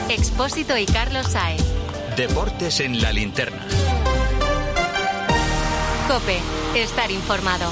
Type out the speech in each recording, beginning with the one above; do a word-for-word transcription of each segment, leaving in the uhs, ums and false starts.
Expósito y Carlos Saez. Deportes en la linterna. COPE. Estar informado.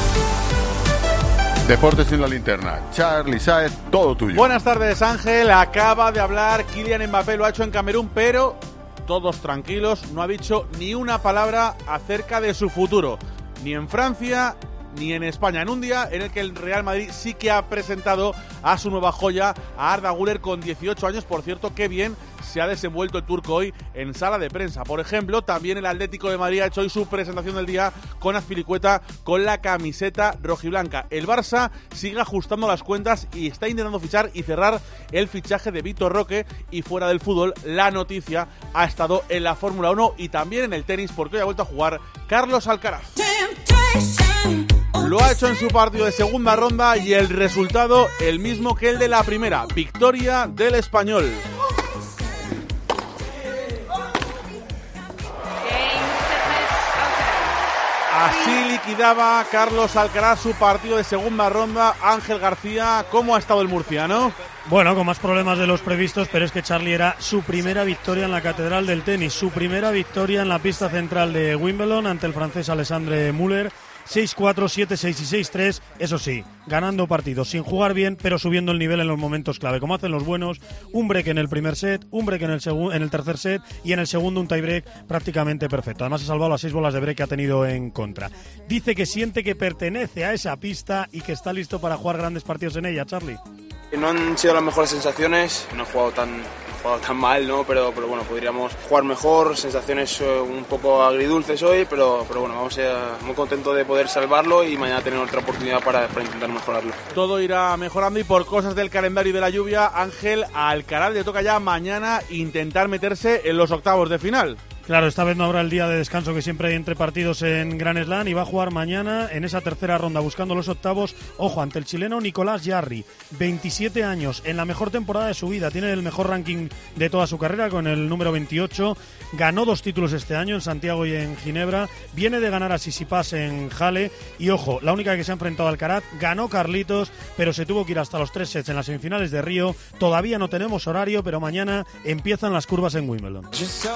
Deportes en la linterna. Charly Saez, todo tuyo. Buenas tardes, Ángel. Acaba de hablar Kylian Mbappé, lo ha hecho en Camerún, pero todos tranquilos, no ha dicho ni una palabra acerca de su futuro, ni en Francia ni en España, en un día en el que el Real Madrid sí que ha presentado a su nueva joya, a Arda Güler, con dieciocho años. Por cierto, qué bien se ha desenvuelto el turco hoy en sala de prensa. Por ejemplo, también el Atlético de Madrid ha hecho hoy su presentación del día con Azpilicueta, con la camiseta rojiblanca. El Barça sigue ajustando las cuentas y está intentando fichar y cerrar el fichaje de Vitor Roque. Y fuera del fútbol, la noticia ha estado en la Fórmula uno y también en el tenis, porque hoy ha vuelto a jugar Carlos Alcaraz. Lo ha hecho en su partido de segunda ronda y el resultado el mismo que el de la primera, victoria del español. Así liquidaba Carlos Alcaraz su partido de segunda ronda. Ángel García, ¿cómo ha estado el murciano? Bueno, con más problemas de los previstos, pero es que Charly era su primera victoria en la catedral del tenis, su primera victoria en la pista central de Wimbledon ante el francés Alexandre Müller. seis cuatro, siete seis y seis tres, eso sí, ganando partidos sin jugar bien, pero subiendo el nivel en los momentos clave, como hacen los buenos. Un break en el primer set, un break en el, segu- en el tercer set y en el segundo un tiebreak prácticamente perfecto. Además ha salvado las seis bolas de break que ha tenido en contra. Dice que siente que pertenece a esa pista y que está listo para jugar grandes partidos en ella, Charly. No han sido las mejores sensaciones, no he jugado tan, no he jugado tan mal, ¿no? pero, pero bueno, podríamos jugar mejor, sensaciones eh, un poco agridulces hoy, pero, pero bueno, vamos a ir muy contento de poder salvarlo y mañana tener otra oportunidad para, para intentar mejorarlo. Todo irá mejorando y por cosas del calendario y de la lluvia, Ángel, a Alcaraz le toca ya mañana intentar meterse en los octavos de final. Claro, esta vez no habrá el día de descanso que siempre hay entre partidos en Grand Slam y va a jugar mañana en esa tercera ronda buscando los octavos, ojo, ante el chileno Nicolás Jarry, veintisiete años, en la mejor temporada de su vida, tiene el mejor ranking de toda su carrera con el número veintiocho, ganó dos títulos este año en Santiago y en Ginebra, viene de ganar a Tsitsipas en Halle y ojo, la única que se ha enfrentado al Alcaraz, ganó Carlitos, pero se tuvo que ir hasta los tres sets en las semifinales de Río. Todavía no tenemos horario, pero mañana empiezan las curvas en Wimbledon.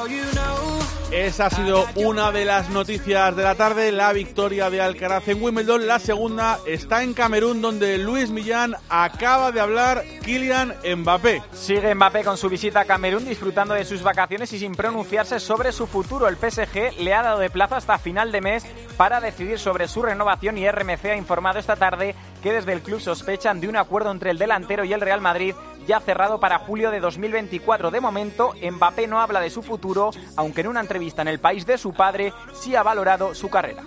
Esa ha sido una de las noticias de la tarde, la victoria de Alcaraz en Wimbledon. La segunda está en Camerún, donde Luis Millán acaba de hablar Kylian Mbappé. Sigue Mbappé con su visita a Camerún, disfrutando de sus vacaciones y sin pronunciarse sobre su futuro. El P S G le ha dado de plazo hasta final de mes para decidir sobre su renovación y R M C ha informado esta tarde que desde el club sospechan de un acuerdo entre el delantero y el Real Madrid ya cerrado para julio de dos mil veinticuatro. De momento, Mbappé no habla de su futuro, aunque en una entrevista en el país de su padre sí ha valorado su carrera.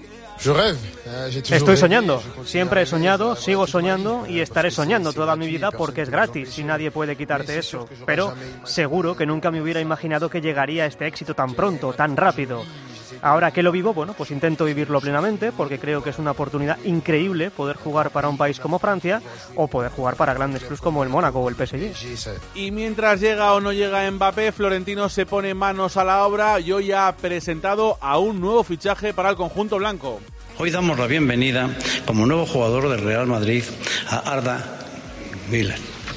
Estoy soñando, siempre he soñado, sigo soñando y estaré soñando toda mi vida porque es gratis y nadie puede quitarte eso. Pero seguro que nunca me hubiera imaginado que llegaría a este éxito tan pronto, tan rápido. Ahora que lo vivo, bueno, pues intento vivirlo plenamente porque creo que es una oportunidad increíble poder jugar para un país como Francia o poder jugar para grandes clubes como el Mónaco o el P S G. Y mientras llega o no llega Mbappé, Florentino se pone manos a la obra y hoy ha presentado a un nuevo fichaje para el conjunto blanco. Hoy damos la bienvenida como nuevo jugador del Real Madrid a Arda Güler.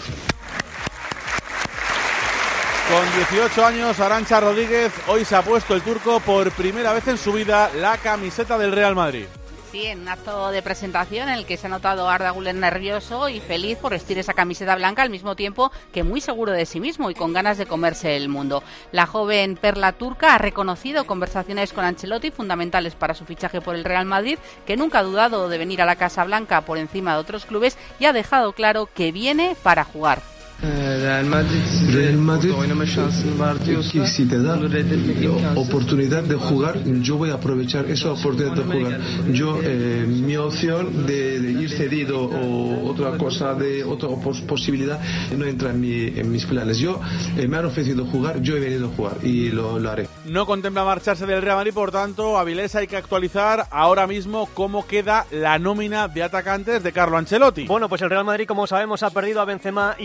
Con dieciocho años, Arantxa Rodríguez, hoy se ha puesto el turco por primera vez en su vida la camiseta del Real Madrid. Sí, en un acto de presentación en el que se ha notado a Arda Güler nervioso y feliz por vestir esa camiseta blanca, al mismo tiempo que muy seguro de sí mismo y con ganas de comerse el mundo. La joven perla turca ha reconocido conversaciones con Ancelotti fundamentales para su fichaje por el Real Madrid, que nunca ha dudado de venir a la Casa Blanca por encima de otros clubes y ha dejado claro que viene para jugar. Real Madrid, Real Madrid que si te da oportunidad de jugar, yo voy a aprovechar esa oportunidad de jugar. Yo, eh, mi opción de, de ir cedido o otra cosa, de otra pos- posibilidad, no entra en, mi, en mis planes. Yo eh, me han ofrecido jugar, yo he venido a jugar y lo, lo haré. No contempla marcharse del Real Madrid, por tanto, Avilés, hay que actualizar ahora mismo cómo queda la nómina de atacantes de Carlo Ancelotti. Bueno, pues el Real Madrid, como sabemos, ha perdido a Benzema y Asensio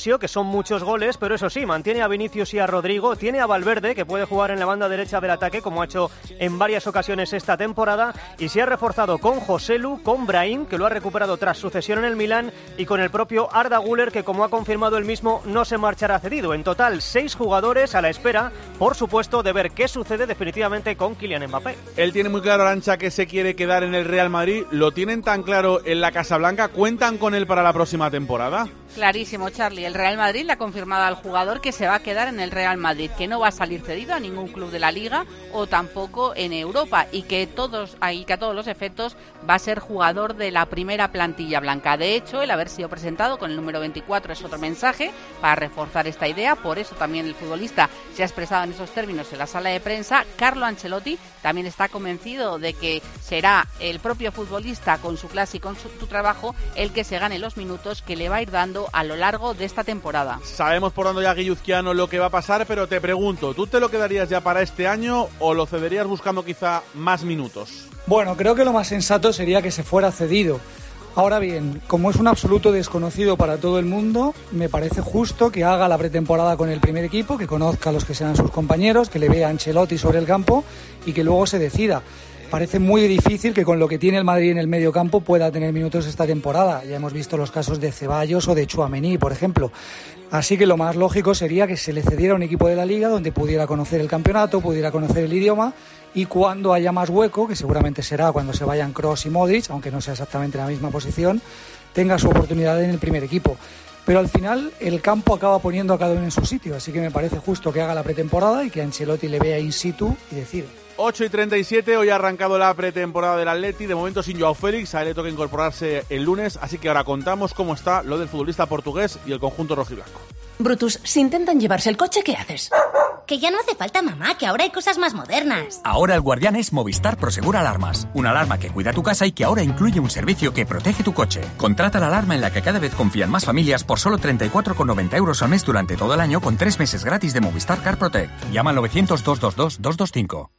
Asensio, que son muchos goles, pero eso sí, mantiene a Vinicius y a Rodrigo, tiene a Valverde, que puede jugar en la banda derecha del ataque, como ha hecho en varias ocasiones esta temporada, y se ha reforzado con Joselu, con Brahim, que lo ha recuperado tras su cesión en el Milán, y con el propio Arda Güler, que como ha confirmado él mismo, no se marchará cedido. En total, seis jugadores a la espera, por supuesto, de ver qué sucede definitivamente con Kylian Mbappé. Él tiene muy claro, Arantxa, que se quiere quedar en el Real Madrid. ¿Lo tienen tan claro en la Casa Blanca? ¿Cuentan con él para la próxima temporada? Clarísimo, Charlie. El Real Madrid le ha confirmado al jugador que se va a quedar en el Real Madrid, que no va a salir cedido a ningún club de la Liga o tampoco en Europa, y que todos, y que a todos los efectos va a ser jugador de la primera plantilla blanca. De hecho, el haber sido presentado con el número veinticuatro es otro mensaje para reforzar esta idea. Por eso también el futbolista se ha expresado en esos términos en la sala de prensa. Carlo Ancelotti también está convencido de que será el propio futbolista, con su clase y con su, su trabajo, el que se gane los minutos que le va a ir dando a lo largo de esta temporada. Sabemos por dónde ya Guilluzquiano lo que va a pasar, pero te pregunto, ¿tú te lo quedarías ya para este año o lo cederías buscando quizá más minutos? Bueno, creo que lo más sensato sería que se fuera cedido. Ahora bien, como es un absoluto desconocido para todo el mundo, me parece justo que haga la pretemporada con el primer equipo, que conozca a los que sean sus compañeros, que le vea a Ancelotti sobre el campo y que luego se decida. Parece muy difícil que con lo que tiene el Madrid en el medio campo pueda tener minutos esta temporada. Ya hemos visto los casos de Ceballos o de Tchouaméni, por ejemplo. Así que lo más lógico sería que se le cediera a un equipo de la Liga donde pudiera conocer el campeonato, pudiera conocer el idioma, y cuando haya más hueco, que seguramente será cuando se vayan Kroos y Modric, aunque no sea exactamente en la misma posición, tenga su oportunidad en el primer equipo. Pero al final el campo acaba poniendo a cada uno en su sitio, así que me parece justo que haga la pretemporada y que Ancelotti le vea in situ y decida. ocho y treinta y siete, hoy ha arrancado la pretemporada del Atleti, de momento sin Joao Félix, a él le toca incorporarse el lunes, así que ahora contamos cómo está lo del futbolista portugués y el conjunto rojiblanco. Brutus, si intentan llevarse el coche, ¿qué haces? Que ya no hace falta, mamá, que ahora hay cosas más modernas. Ahora el guardián es Movistar Prosegur Alarmas, una alarma que cuida tu casa y que ahora incluye un servicio que protege tu coche. Contrata la alarma en la que cada vez confían más familias por solo treinta y cuatro con noventa euros al mes durante todo el año, con tres meses gratis de Movistar Car Protect. Llama al novecientos, doscientos veintidós, doscientos veinticinco.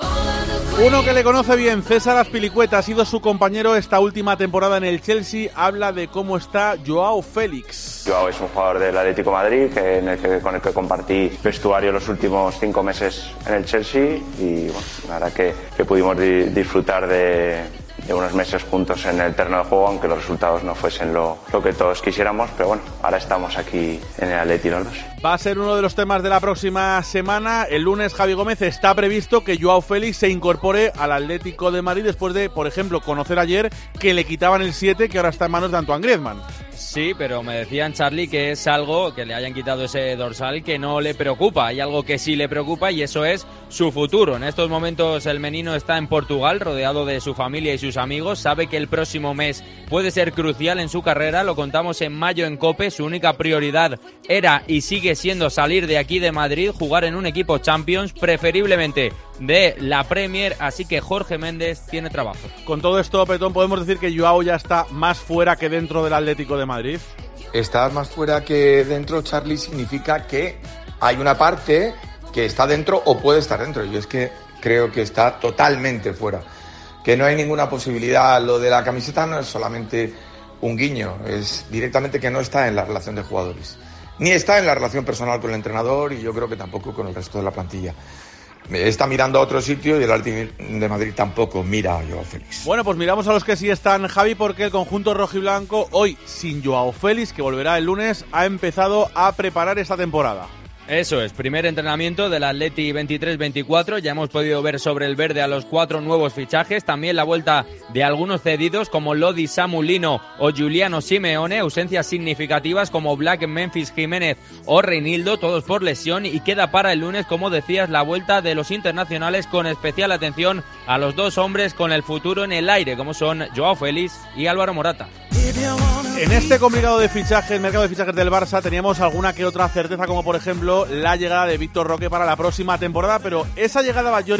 Uno que le conoce bien, César Azpilicueta, ha sido su compañero esta última temporada en el Chelsea, habla de cómo está Joao Félix. Joao es un jugador del Atlético de Madrid que, en el que, con el que compartí vestuario los últimos cinco meses en el Chelsea y bueno, la verdad que, que pudimos di, disfrutar de, de unos meses juntos en el terreno de juego, aunque los resultados no fuesen lo, lo que todos quisiéramos, pero bueno, ahora estamos aquí en el Atleti los dos. Va a ser uno de los temas de la próxima semana. El lunes, Javi Gómez, está previsto que Joao Félix se incorpore al Atlético de Madrid después de, por ejemplo, conocer ayer que le quitaban el siete, que ahora está en manos de Antoine Griezmann. Sí, pero me decían, Charlie, que es algo que le hayan quitado ese dorsal que no le preocupa. Hay algo que sí le preocupa y eso es su futuro. En estos momentos el menino está en Portugal, rodeado de su familia y sus amigos. Sabe que el próximo mes puede ser crucial en su carrera. Lo contamos en mayo en COPE. Su única prioridad era y sigue siendo salir de aquí de Madrid, jugar en un equipo Champions, preferiblemente de la Premier, así que Jorge Méndez tiene trabajo. Con todo esto, Petón, ¿podemos decir que Joao ya está más fuera que dentro del Atlético de Madrid? Estar más fuera que dentro, Charlie, significa que hay una parte que está dentro o puede estar dentro. Yo es que creo que está totalmente fuera, que no hay ninguna posibilidad. Lo de la camiseta no es solamente un guiño, es directamente que no está en la relación de jugadores, ni está en la relación personal con el entrenador y yo creo que tampoco con el resto de la plantilla. Está mirando a otro sitio y el Atlético de Madrid tampoco mira a Joao Félix. Bueno, pues miramos a los que sí están, Javi, porque el conjunto rojiblanco, hoy sin Joao Félix, que volverá el lunes, ha empezado a preparar esta temporada. Eso es, primer entrenamiento del Atleti veintitrés veinticuatro, ya hemos podido ver sobre el verde a los cuatro nuevos fichajes, también la vuelta de algunos cedidos como Lodi Samulino o Giuliano Simeone, ausencias significativas como Black, Memphis Jiménez o Reinildo, todos por lesión, y queda para el lunes, como decías, la vuelta de los internacionales con especial atención a los dos hombres con el futuro en el aire, como son Joao Félix y Álvaro Morata. En este complicado de fichajes, mercado de fichajes del Barça, teníamos alguna que otra certeza, como por ejemplo la llegada de Víctor Roque para la próxima temporada, pero esa llegada, Batllori,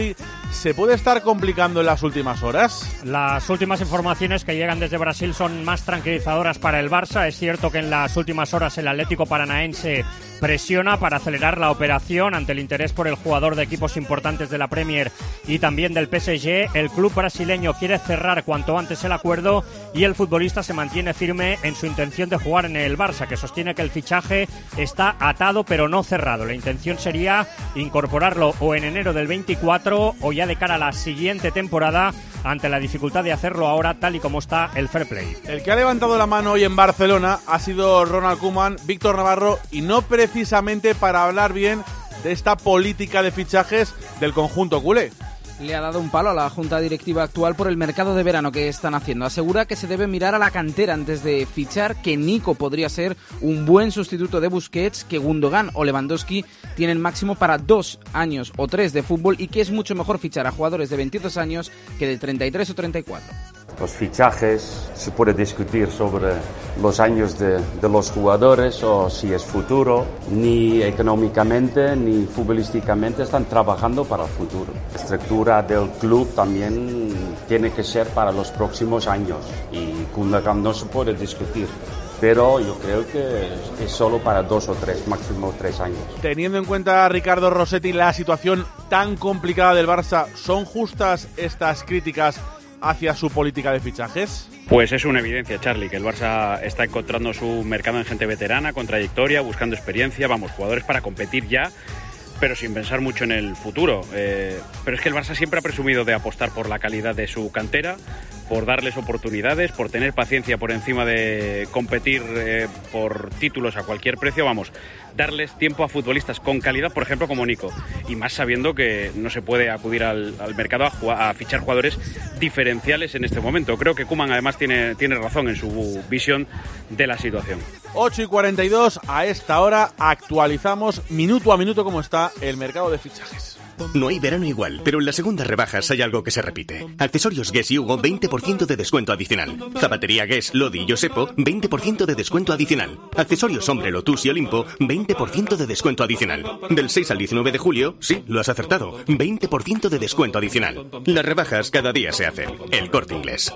¿se puede estar complicando en las últimas horas? Las últimas informaciones que llegan desde Brasil son más tranquilizadoras para el Barça. Es cierto que en las últimas horas el Atlético Paranaense presiona para acelerar la operación ante el interés por el jugador de equipos importantes de la Premier y también del P S G. El club brasileño quiere cerrar cuanto antes el acuerdo y el futbolista se mantiene firme en su intención de jugar en el Barça, que sostiene que el fichaje está atado pero no cerrado. La intención sería incorporarlo o en enero del veinticuatro o ya de cara a la siguiente temporada, ante la dificultad de hacerlo ahora tal y como está el fair play. El que ha levantado la mano hoy en Barcelona ha sido Ronald Koeman, Víctor Navarro, y no precisamente para hablar bien de esta política de fichajes del conjunto culé. Le ha dado un palo a la junta directiva actual por el mercado de verano que están haciendo. Asegura que se debe mirar a la cantera antes de fichar, que Nico podría ser un buen sustituto de Busquets, que Gundogan o Lewandowski tienen máximo para dos años o tres de fútbol y que es mucho mejor fichar a jugadores de veintidós años que de treinta y tres o treinta y cuatro. Los fichajes, se puede discutir sobre los años de, de los jugadores o si es futuro. Ni económicamente ni futbolísticamente están trabajando para el futuro. La estructura del club también tiene que ser para los próximos años y Gundogan no se puede discutir. Pero yo creo que es solo para dos o tres, máximo tres años. Teniendo en cuenta, Ricardo Rossetti, la situación tan complicada del Barça, ¿son justas estas críticas hacia su política de fichajes? Pues es una evidencia, Charlie, que el Barça está encontrando su mercado en gente veterana, con trayectoria, buscando experiencia, vamos, jugadores para competir ya, pero sin pensar mucho en el futuro. Eh, pero es que el Barça siempre ha presumido de apostar por la calidad de su cantera, por darles oportunidades, por tener paciencia por encima de competir eh, por títulos a cualquier precio, vamos, darles tiempo a futbolistas con calidad, por ejemplo, como Nico, y más sabiendo que no se puede acudir al, al mercado a, jugar, a fichar jugadores diferenciales en este momento. Creo que Koeman además tiene, tiene razón en su visión de la situación. ocho y cuarenta y dos, a esta hora actualizamos minuto a minuto cómo está el mercado de fichajes. No hay verano igual, pero en las segundas rebajas hay algo que se repite. Accesorios Guess y Hugo, veinte por ciento de descuento adicional. Zapatería Guess, Lodi y Josepo, veinte por ciento de descuento adicional. Accesorios Hombre, Lotus y Olimpo, veinte por ciento de descuento adicional. Del seis al diecinueve de julio, sí, lo has acertado, veinte por ciento de descuento adicional. Las rebajas cada día se hacen. El Corte Inglés.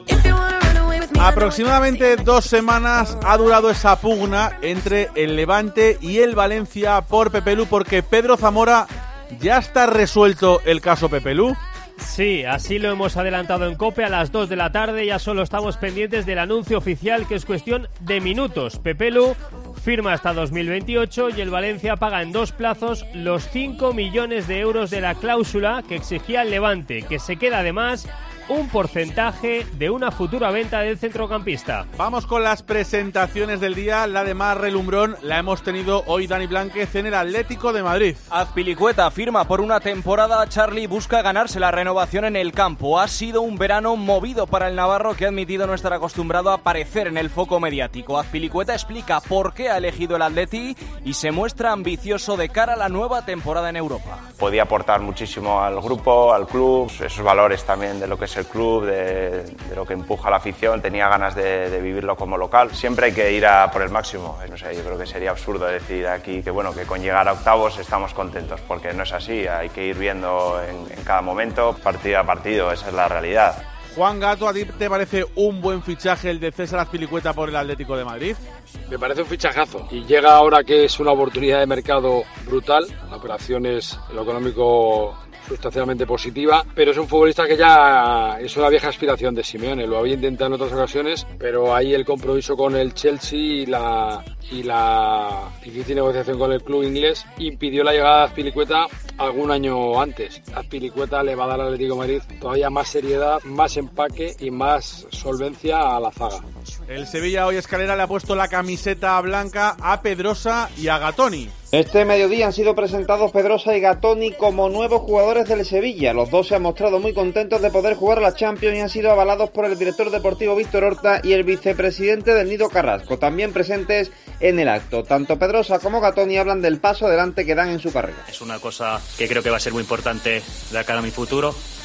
Aproximadamente dos semanas ha durado esa pugna entre el Levante y el Valencia por Pepe Lu, porque Pedro Zamora, ¿ya está resuelto el caso Pepe Lu? Sí, así lo hemos adelantado en COPE a las dos de la tarde. Ya solo estamos pendientes del anuncio oficial, que es cuestión de minutos. Pepe Lu firma hasta dos mil veintiocho y el Valencia paga en dos plazos los cinco millones de euros de la cláusula que exigía el Levante, que se queda además un porcentaje de una futura venta del centrocampista. Vamos con las presentaciones del día. La de más relumbrón la hemos tenido hoy Dani Blánquez en el Atlético de Madrid. Azpilicueta firma por una temporada. Charlie busca ganarse la renovación en el campo. Ha sido un verano movido para el navarro, que ha admitido no estar acostumbrado a aparecer en el foco mediático. Azpilicueta explica por qué ha elegido el Atleti y se muestra ambicioso de cara a la nueva temporada en Europa. Podía aportar muchísimo al grupo, al club, esos valores también de lo que es el club, de, de lo que empuja la afición. Tenía ganas de, de vivirlo como local. Siempre hay que ir a por el máximo. No sé, yo creo que sería absurdo decir aquí que bueno, que con llegar a octavos estamos contentos, porque no es así. Hay que ir viendo en, en cada momento, partido a partido. Esa es la realidad. Juan Gato, ¿a ti te parece un buen fichaje el de César Azpilicueta por el Atlético de Madrid? Me parece un fichajazo y llega ahora que es una oportunidad de mercado brutal. La operación es en lo económico sustancialmente positiva, pero es un futbolista que ya es una vieja aspiración de Simeone. Lo había intentado en otras ocasiones, pero ahí el compromiso con el Chelsea y la, y la difícil negociación con el club inglés impidió la llegada de Azpilicueta algún año antes. Azpilicueta le va a dar al Atlético de Madrid todavía más seriedad, más empaque y más solvencia a la zaga. El Sevilla hoy, Escalera, le ha puesto la camiseta blanca a Pedrosa y a Gatoni. Este mediodía han sido presentados Pedrosa y Gatoni como nuevos jugadores del Sevilla. Los dos se han mostrado muy contentos de poder jugar a la Champions y han sido avalados por el director deportivo Víctor Horta y el vicepresidente del Nido Carrasco, también presentes en el acto. Tanto Pedrosa como Gatoni hablan del paso adelante que dan en su carrera. Es una cosa que creo que va a ser muy importante de cara a mi futuro.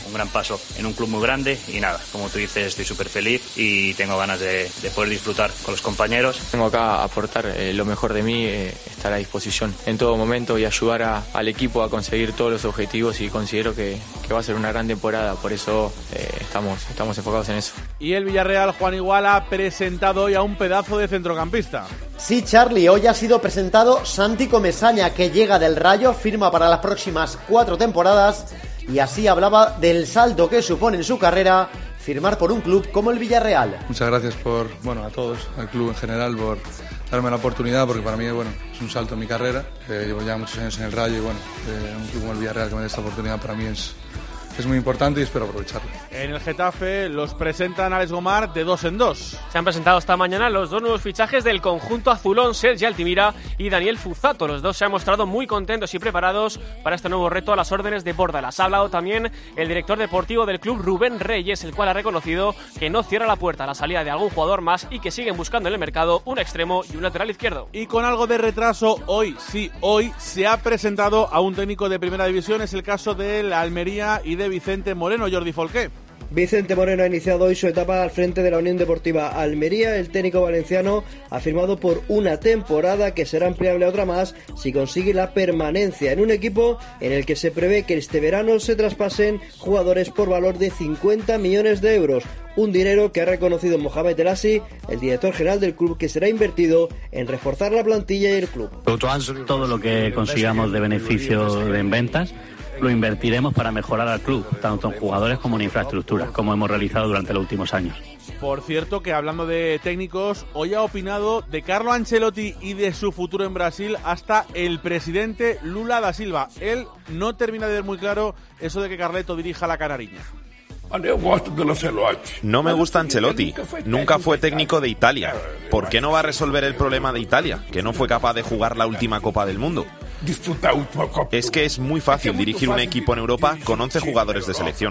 un gran paso en un club muy grande y nada, como tú dices, estoy súper feliz y tengo ganas de, de poder disfrutar con los compañeros. Vengo acá a aportar eh, lo mejor de mí, eh, estar a disposición en todo momento y ayudar a, al equipo a conseguir todos los objetivos y considero que, que va a ser una gran temporada, por eso eh, estamos, estamos enfocados en eso. Y el Villarreal, Juan Iguala, ha presentado hoy a un pedazo de centrocampista. Sí, Charlie, hoy ha sido presentado Santi Comesaña, que llega del Rayo, firma para las próximas cuatro temporadas y así hablaba del salto que supone en su carrera firmar por un club como el Villarreal. Muchas gracias por, bueno, a todos, al club en general, por darme la oportunidad, porque para mí, bueno, es un salto en mi carrera. Eh, llevo ya muchos años en el Rayo y, bueno, eh, un club como el Villarreal que me dé esta oportunidad para mí es, es muy importante y espero aprovecharlo. En el Getafe los presentan Alex Gomar de dos en dos. Se han presentado esta mañana los dos nuevos fichajes del conjunto azulón, Sergi Altimira y Daniel Fuzato. Los dos se han mostrado muy contentos y preparados para este nuevo reto a las órdenes de Bordalas. Ha hablado también el director deportivo del club, Rubén Reyes, el cual ha reconocido que no cierra la puerta a la salida de algún jugador más y que siguen buscando en el mercado un extremo y un lateral izquierdo. Y con algo de retraso, hoy, sí, hoy se ha presentado a un técnico de primera división. Es el caso del Almería y de Vicente Moreno. Jordi Folqué. Vicente Moreno ha iniciado hoy su etapa al frente de la Unión Deportiva Almería. El técnico valenciano ha firmado por una temporada que será ampliable a otra más si consigue la permanencia en un equipo en el que se prevé que este verano se traspasen jugadores por valor de cincuenta millones de euros. Un dinero que ha reconocido Mohamed El Assi, el director general del club, que será invertido en reforzar la plantilla y el club. Todo lo que consigamos de beneficio en ventas lo invertiremos para mejorar al club, tanto en jugadores como en infraestructura, como hemos realizado durante los últimos años. Por cierto, que hablando de técnicos, hoy ha opinado de Carlo Ancelotti y de su futuro en Brasil hasta el presidente Lula da Silva. Él no termina de ver muy claro eso de que Carleto dirija la Canariña. No me gusta Ancelotti, nunca fue técnico de Italia. ¿Por qué no va a resolver el problema de Italia, que no fue capaz de jugar la última Copa del Mundo? Es que es muy fácil dirigir un equipo en Europa con once jugadores de selección.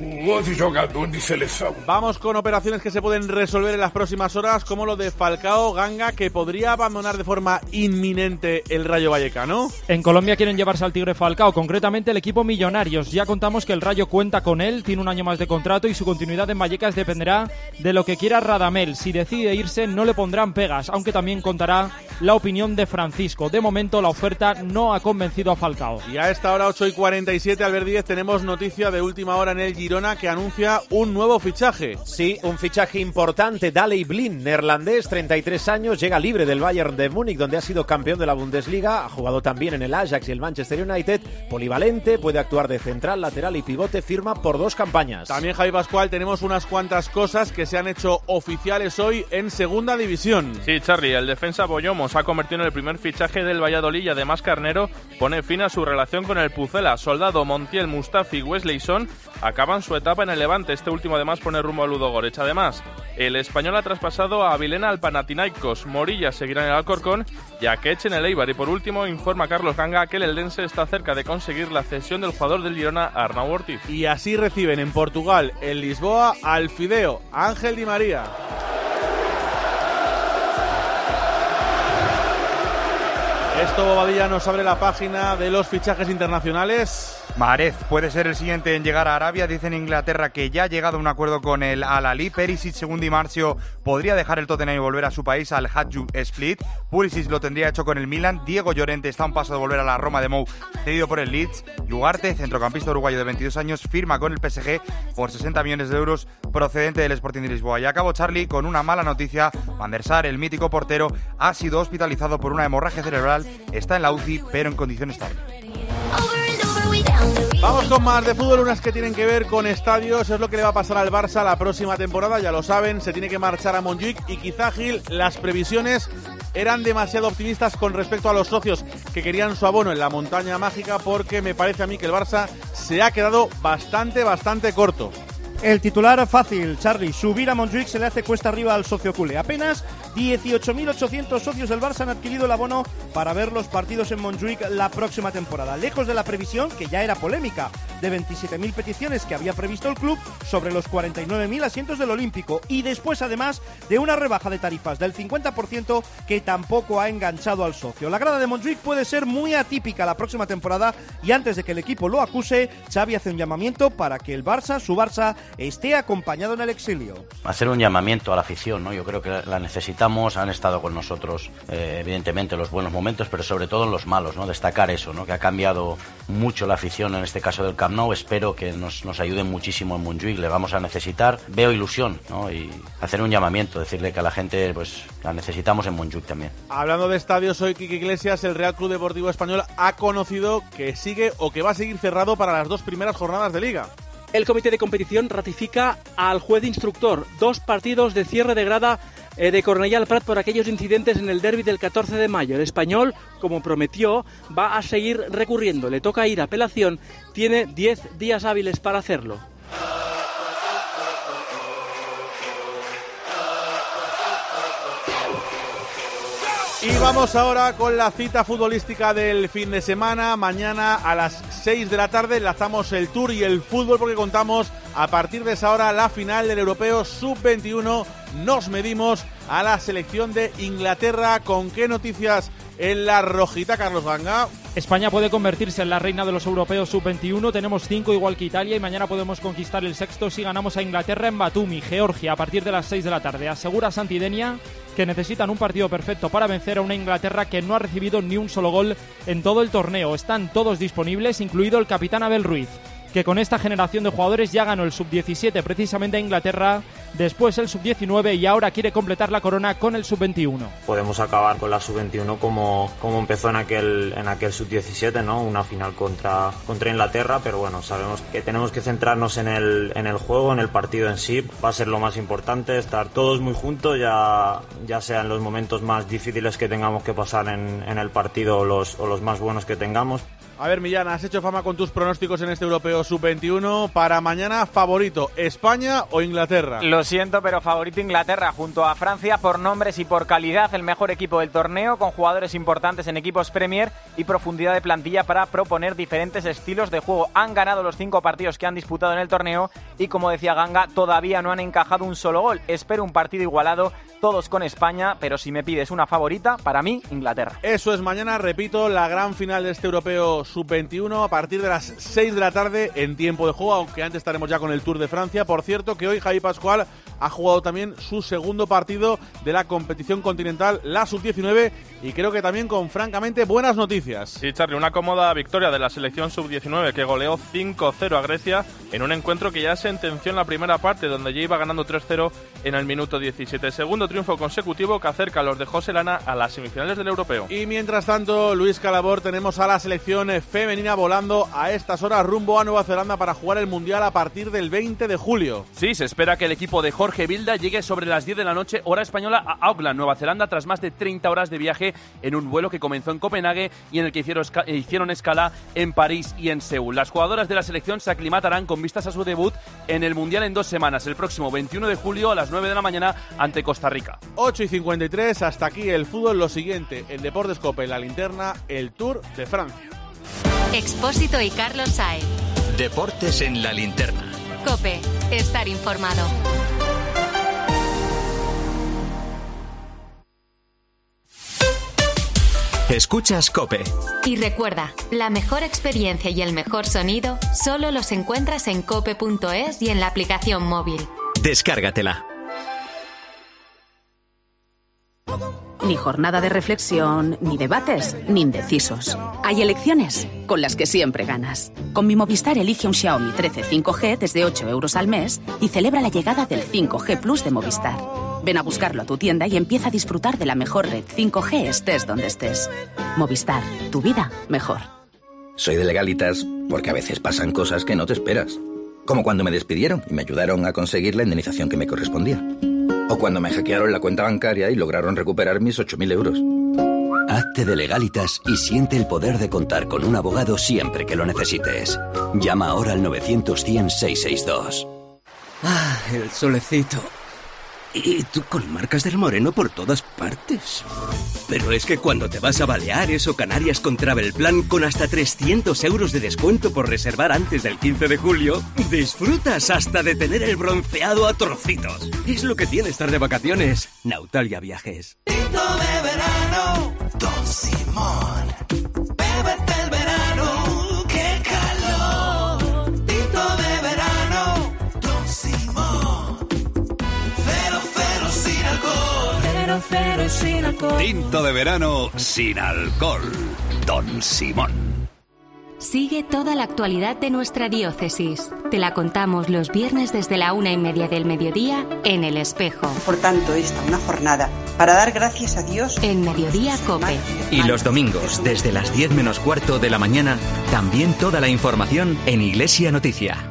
Vamos con operaciones que se pueden resolver en las próximas horas, como lo de Falcao Ganga, que podría abandonar de forma inminente el Rayo Vallecano. En Colombia quieren llevarse al Tigre Falcao, concretamente el equipo Millonarios. Ya contamos que el Rayo cuenta con él, tiene un año más de contrato y su continuidad en Vallecas dependerá de lo que quiera Radamel. Si decide irse no le pondrán pegas, aunque también contará la opinión de Francisco. De momento la oferta no ha convencido a Falcao. Y a esta hora, ocho y cuarenta y siete, Albert Díez, tenemos noticia de última hora en el Girona, que anuncia un nuevo fichaje. Sí, un fichaje importante. Daley Blind, neerlandés, treinta y tres años, llega libre del Bayern de Múnich, donde ha sido campeón de la Bundesliga, ha jugado también en el Ajax y el Manchester United, polivalente, puede actuar de central, lateral y pivote, firma por dos campañas. También, Javi Pascual, tenemos unas cuantas cosas que se han hecho oficiales hoy en Segunda División. Sí, Charlie, el defensa Boyomo se ha convertido en el primer fichaje del Valladolid y además Carnero pone fin a su relación con el Pucela. Soldado, Montiel, Mustafi y Wesley Son acaban su etapa en el Levante. Este último además pone rumbo a Ludogorets. Además, el español ha traspasado a Vilena al Panathinaikos. Morilla seguirá en el Alcorcón y Akeche en el Eibar. Y por último, informa Carlos Ganga que el eldense está cerca de conseguir la cesión del jugador del Girona, Arnau Ortiz. Y así reciben en Portugal, en Lisboa, al Fideo, Ángel Di María. Esto, Bobadilla, nos abre la página de los fichajes internacionales. Mahrez puede ser el siguiente en llegar a Arabia. Dice en Inglaterra que ya ha llegado a un acuerdo con el Al-Ahly. Perisic, según Di Marzio, podría dejar el Tottenham y volver a su país, al Hajduk Split. Pulisic lo tendría hecho con el Milan. Diego Llorente está a un paso de volver a la Roma de Mou, cedido por el Leeds. Ugarte, centrocampista uruguayo de veintidós años, firma con el P S G por sesenta millones de euros, procedente del Sporting de Lisboa. Y acabó, Charlie, con una mala noticia. Van der Sar, el mítico portero, ha sido hospitalizado por una hemorragia cerebral. Está en la U C I, pero en condición estable. Vamos con más de fútbol, unas que tienen que ver con estadios. Es lo que le va a pasar al Barça la próxima temporada, ya lo saben. Se tiene que marchar a Montjuic y quizá, Gil, las previsiones eran demasiado optimistas con respecto a los socios que querían su abono en la montaña mágica, porque me parece a mí que el Barça se ha quedado bastante, bastante corto. El titular fácil, Charlie. Subir a Montjuic se le hace cuesta arriba al socio culé. Apenas dieciocho mil ochocientos socios del Barça han adquirido el abono para ver los partidos en Montjuic la próxima temporada, lejos de la previsión, que ya era polémica, de veintisiete mil peticiones que había previsto el club sobre los cuarenta y nueve mil asientos del Olímpico, y después además de una rebaja de tarifas del cincuenta por ciento que tampoco ha enganchado al socio. La grada de Montjuic puede ser muy atípica la próxima temporada, y antes de que el equipo lo acuse, Xavi hace un llamamiento para que el Barça, su Barça, esté acompañado en el exilio. Hacer un llamamiento a la afición, ¿no? Yo creo que la necesitamos, han estado con nosotros eh, evidentemente en los buenos momentos, pero sobre todo en los malos, ¿no? Destacar eso, ¿no? Que ha cambiado mucho la afición, en este caso del Camp Nou. Espero que nos, nos ayuden muchísimo en Montjuic, le vamos a necesitar. Veo ilusión, ¿no? Y hacer un llamamiento, decirle que a la gente pues la necesitamos en Montjuic también. Hablando de estadios, hoy Quique Iglesias, el Real Club Deportivo Español, ha conocido que sigue o que va a seguir cerrado para las dos primeras jornadas de Liga. El comité de competición ratifica al juez instructor dos partidos de cierre de grada eh, de Cornellà al Prat por aquellos incidentes en el derbi del catorce de mayo. El Español, como prometió, va a seguir recurriendo. Le toca ir a apelación. Tiene diez días hábiles para hacerlo. Y vamos ahora con la cita futbolística del fin de semana. Mañana a las seis de la tarde enlazamos el Tour y el fútbol, porque contamos a partir de esa hora la final del Europeo sub veintiuno. Nos medimos a la selección de Inglaterra. ¿Con qué noticias en la rojita, Carlos Ganga? España puede convertirse en la reina de los europeos sub veintiuno. Tenemos cinco igual que Italia, y mañana podemos conquistar el sexto si ganamos a Inglaterra en Batumi, Georgia, a partir de las seis de la tarde. Asegura Santidenia que necesitan un partido perfecto para vencer a una Inglaterra que no ha recibido ni un solo gol en todo el torneo. Están todos disponibles, incluido el capitán Abel Ruiz, que con esta generación de jugadores ya ganó el sub diecisiete precisamente a Inglaterra, después el sub diecinueve y ahora quiere completar la corona con el sub veintiuno. Podemos acabar con la sub veintiuno como, como empezó en aquel, en aquel sub diecisiete, ¿no? Una final contra, contra Inglaterra, pero bueno, sabemos que tenemos que centrarnos en el, en el juego, en el partido en sí. Va a ser lo más importante, estar todos muy juntos, ya, ya sea en los momentos más difíciles que tengamos que pasar en, en el partido o los, o los más buenos que tengamos. A ver, Millán, has hecho fama con tus pronósticos en este europeo sub veintiuno. Para mañana, ¿favorito España o Inglaterra? Lo siento, pero favorito Inglaterra, junto a Francia por nombres y por calidad, el mejor equipo del torneo, con jugadores importantes en equipos Premier y profundidad de plantilla para proponer diferentes estilos de juego. Han ganado los cinco partidos que han disputado en el torneo y, como decía Ganga, todavía no han encajado un solo gol. Espero un partido igualado, todos con España, pero si me pides una favorita, para mí, Inglaterra. Eso es mañana, repito, la gran final de este europeo sub veintiuno a partir de las seis de la tarde en tiempo de juego, aunque antes estaremos ya con el Tour de Francia. Por cierto, que hoy Javi Pascual ha jugado también su segundo partido de la competición continental, la sub diecinueve, y creo que también con francamente buenas noticias. Sí, Charlie, una cómoda victoria de la selección sub diecinueve que goleó cinco cero a Grecia en un encuentro que ya sentenció en la primera parte, donde ya iba ganando tres cero en el minuto diecisiete. Segundo triunfo consecutivo que acerca a los de José Lana a las semifinales del europeo. Y mientras tanto, Luis Calabor, tenemos a la selección femenina volando a estas horas rumbo a Nueva Zelanda para jugar el Mundial a partir del veinte de julio. Sí, se espera que el equipo de Jorge Vilda llegue sobre las diez de la noche, hora española, a Auckland, Nueva Zelanda, tras más de treinta horas de viaje en un vuelo que comenzó en Copenhague y en el que hicieron, esca- hicieron escala en París y en Seúl. Las jugadoras de la selección se aclimatarán con vistas a su debut en el Mundial en dos semanas, el próximo veintiuno de julio a las nueve de la mañana ante Costa Rica. ocho y cincuenta y tres, hasta aquí el fútbol. Lo siguiente, el Deportes Cope, en la linterna, el Tour de Francia. Expósito y Carlos Saez. Deportes en la linterna. Cope, estar informado. Escuchas Cope. Y recuerda, la mejor experiencia y el mejor sonido solo los encuentras en cope punto es y en la aplicación móvil. Descárgatela. Ni jornada de reflexión, ni debates, ni indecisos. Hay elecciones con las que siempre ganas. Con mi Movistar elige un Xiaomi trece cinco G desde ocho euros al mes y celebra la llegada del cinco G Plus de Movistar. Ven a buscarlo a tu tienda y empieza a disfrutar de la mejor red cinco G estés donde estés. Movistar, tu vida mejor. Soy de Legalitas porque a veces pasan cosas que no te esperas. Como cuando me despidieron y me ayudaron a conseguir la indemnización que me correspondía. O cuando me hackearon la cuenta bancaria y lograron recuperar mis ocho mil euros. Hazte de Legalitas y siente el poder de contar con un abogado siempre que lo necesites. Llama ahora al novecientos cien seiscientos sesenta y dos. Ah, el solecito. Y tú con marcas del Moreno por todas partes. Pero es que cuando te vas a Baleares o Canarias con Travel Plan, con hasta trescientos euros de descuento por reservar antes del quince de julio, disfrutas hasta de tener el bronceado a trocitos. Es lo que tiene estar de vacaciones. Nautalia Viajes. Tinto de verano, Don Simón. Bébete el verano, qué calor. Tinto de verano, Don Simón. Cero, cero sin alcohol. Cero, cero y sin alcohol. Tinto de verano sin alcohol. Don Simón. Sigue toda la actualidad de nuestra diócesis. Te la contamos los viernes desde la una y media del mediodía en El Espejo. Por tanto, esta una jornada para dar gracias a Dios. En Mediodía Cope. Y los domingos, desde las diez menos cuarto de la mañana, también toda la información en Iglesia Noticia.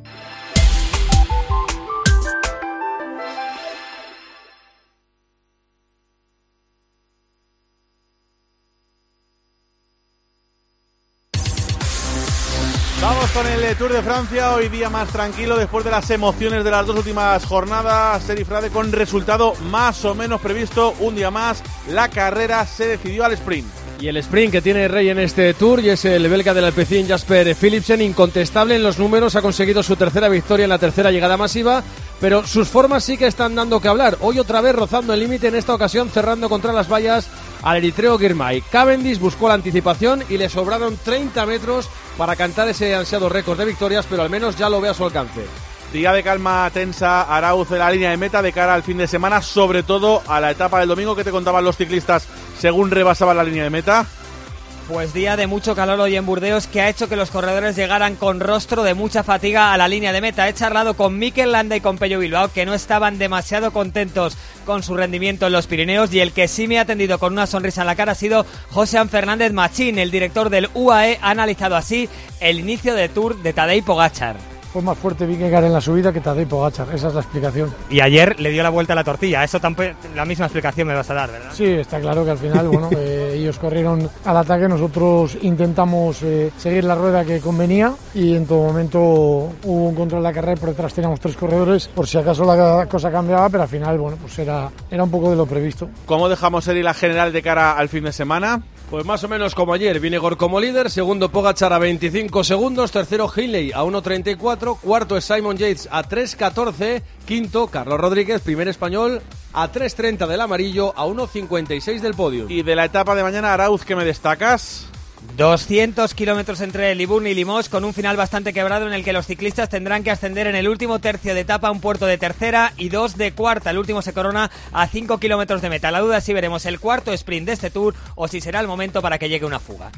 Vamos con el Tour de Francia, hoy día más tranquilo después de las emociones de las dos últimas jornadas. Seri Frade con resultado más o menos previsto, un día más la carrera se decidió al sprint. Y el sprint que tiene Rey en este Tour, y es el belga del Alpecin Jasper Philipsen, incontestable en los números, ha conseguido su tercera victoria en la tercera llegada masiva, pero sus formas sí que están dando que hablar. Hoy otra vez rozando el límite, en esta ocasión cerrando contra las vallas al eritreo Girmay. Cavendish buscó la anticipación y le sobraron treinta metros para cantar ese ansiado récord de victorias, pero al menos ya lo ve a su alcance. Día de calma tensa, Arauz en la línea de meta de cara al fin de semana, sobre todo a la etapa del domingo. ¿Qué te contaban los ciclistas según rebasaban la línea de meta? Pues día de mucho calor hoy en Burdeos, que ha hecho que los corredores llegaran con rostro de mucha fatiga a la línea de meta. He charlado con Mikel Landa y con Pello Bilbao, que no estaban demasiado contentos con su rendimiento en los Pirineos, y el que sí me ha atendido con una sonrisa en la cara ha sido Josean Fernández Machín. El director del U A E ha analizado así el inicio de Tour de Tadej Pogačar. Fue más fuerte Vingegaard en la subida que Tadej Pogačar, esa es la explicación. Y ayer le dio la vuelta a la tortilla, eso tampoco, la misma explicación me vas a dar, ¿verdad? Sí, está claro que al final, bueno, eh, ellos corrieron al ataque, nosotros intentamos eh, seguir la rueda que convenía, y en todo momento hubo un control de la carrera, por detrás teníamos tres corredores, por si acaso la cosa cambiaba, pero al final, bueno, pues era, era un poco de lo previsto. ¿Cómo dejamos ser la general de cara al fin de semana? Pues más o menos como ayer, Vingegaard como líder, segundo Pogačar a veinticinco segundos, tercero Hindley a uno treinta y cuatro, cuarto es Simon Yates a tres catorce, quinto Carlos Rodríguez, primer español, a tres treinta del amarillo, a uno cincuenta y seis del podio. Y de la etapa de mañana, Arauz, ¿qué me destacas? doscientos kilómetros entre Libourne y Limoges, con un final bastante quebrado en el que los ciclistas tendrán que ascender en el último tercio de etapa a un puerto de tercera y dos de cuarta. El último se corona a cinco kilómetros de meta. La duda es si veremos el cuarto sprint de este Tour o si será el momento para que llegue una fuga.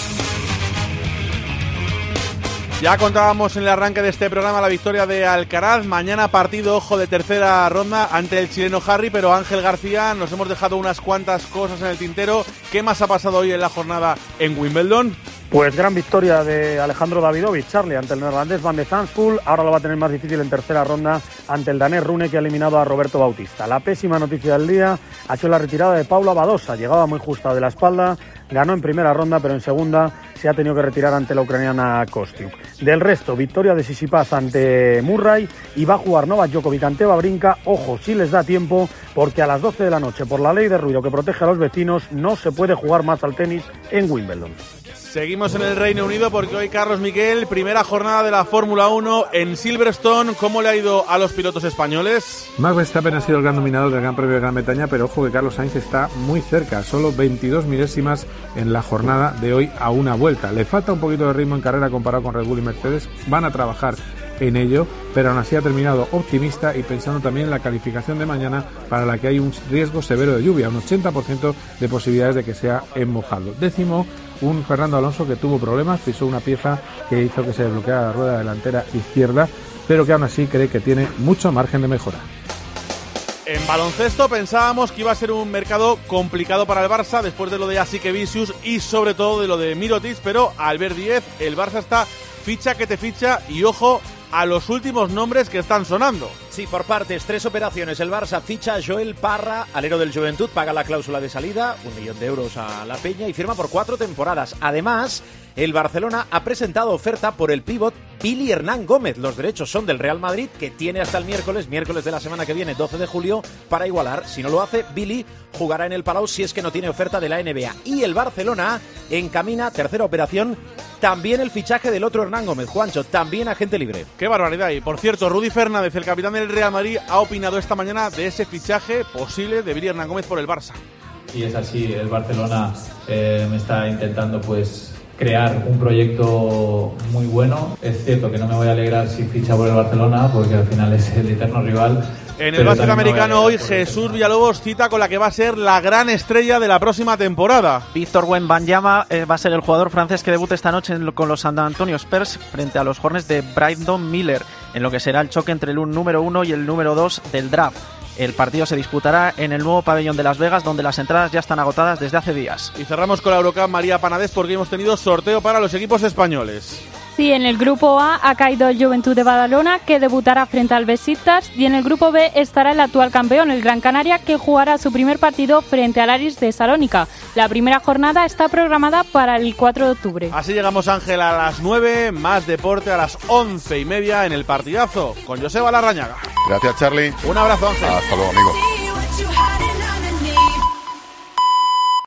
Ya contábamos en el arranque de este programa la victoria de Alcaraz. Mañana partido, ojo, de tercera ronda ante el chileno Harry, pero Ángel García, nos hemos dejado unas cuantas cosas en el tintero. ¿Qué más ha pasado hoy en la jornada en Wimbledon? Pues gran victoria de Alejandro Davidovich, Charlie, ante el neerlandés Van de Zandvoort. Ahora lo va a tener más difícil en tercera ronda ante el danés Rune, que ha eliminado a Roberto Bautista. La pésima noticia del día ha sido la retirada de Paula Badosa. Llegaba muy justa de la espalda, ganó en primera ronda, pero en segunda se ha tenido que retirar ante la ucraniana Kostiuk. Del resto, victoria de Tsitsipas ante Murray, y va a jugar Novak Djokovic ante Wawrinka. Ojo, si les da tiempo, porque a las doce de la noche, por la ley de ruido que protege a los vecinos, no se puede jugar más al tenis en Wimbledon. Seguimos en el Reino Unido porque hoy, Carlos Miquel, primera jornada de la Fórmula uno en Silverstone. ¿Cómo le ha ido a los pilotos españoles? Max Verstappen ha sido el gran dominador del Gran Premio de Gran Bretaña, pero ojo que Carlos Sainz está muy cerca, solo veintidós milésimas en la jornada de hoy a una vuelta. Le falta un poquito de ritmo en carrera comparado con Red Bull y Mercedes, van a trabajar en ello, pero aún así ha terminado optimista y pensando también en la calificación de mañana, para la que hay un riesgo severo de lluvia, un ochenta por ciento de posibilidades de que sea en mojado. Décimo, un Fernando Alonso que tuvo problemas, pisó una pieza que hizo que se desbloqueara la rueda delantera izquierda, pero que aún así cree que tiene mucho margen de mejora. En baloncesto pensábamos que iba a ser un mercado complicado para el Barça después de lo de Jasikevičius y sobre todo de lo de Mirotic, pero al ver diez, el Barça está ficha que te ficha y ojo a los últimos nombres que están sonando. Sí, por partes, tres operaciones. El Barça ficha a Joel Parra, alero del Joventut, paga la cláusula de salida, un millón de euros a la Peña y firma por cuatro temporadas. Además, el Barcelona ha presentado oferta por el pívot Billy Hernán Gómez. Los derechos son del Real Madrid, que tiene hasta el miércoles, miércoles de la semana que viene, doce de julio, para igualar. Si no lo hace, Billy jugará en el Palau si es que no tiene oferta de la N B A. Y el Barcelona encamina, tercera operación, también el fichaje del otro Hernán Gómez, Juancho, también agente libre. ¡Qué barbaridad! Y por cierto, Rudy Fernández, el capitán del Real Madrid, ha opinado esta mañana de ese fichaje posible de Billy Hernán Gómez por el Barça. Y es así, el Barcelona eh, me está intentando pues crear un proyecto muy bueno. Es cierto que no me voy a alegrar si ficha por el Barcelona, porque al final es el eterno rival. En el básquet americano hoy Jesús Villalobos cita con la que va a ser la gran estrella de la próxima temporada. Víctor Wembanyama eh, va a ser el jugador francés que debute esta noche en, con los San Antonio Spurs frente a los Hornets de Brandon Miller, en lo que será el choque entre el número uno y el número dos del draft. El partido se disputará en el nuevo pabellón de Las Vegas, donde las entradas ya están agotadas desde hace días. Y cerramos con la Eurocup, María Panadés, porque hemos tenido sorteo para los equipos españoles. Sí, en el grupo A ha caído el Juventud de Badalona, que debutará frente al Besiktas, y en el grupo B estará el actual campeón, el Gran Canaria, que jugará su primer partido frente al Aris de Salónica. La primera jornada está programada para el cuatro de octubre. Así llegamos, Ángel, a las nueve, más deporte a las once y media en el partidazo, con Joseba Larrañaga. Gracias, Charlie. Un abrazo, Ángel. Hasta luego, amigo.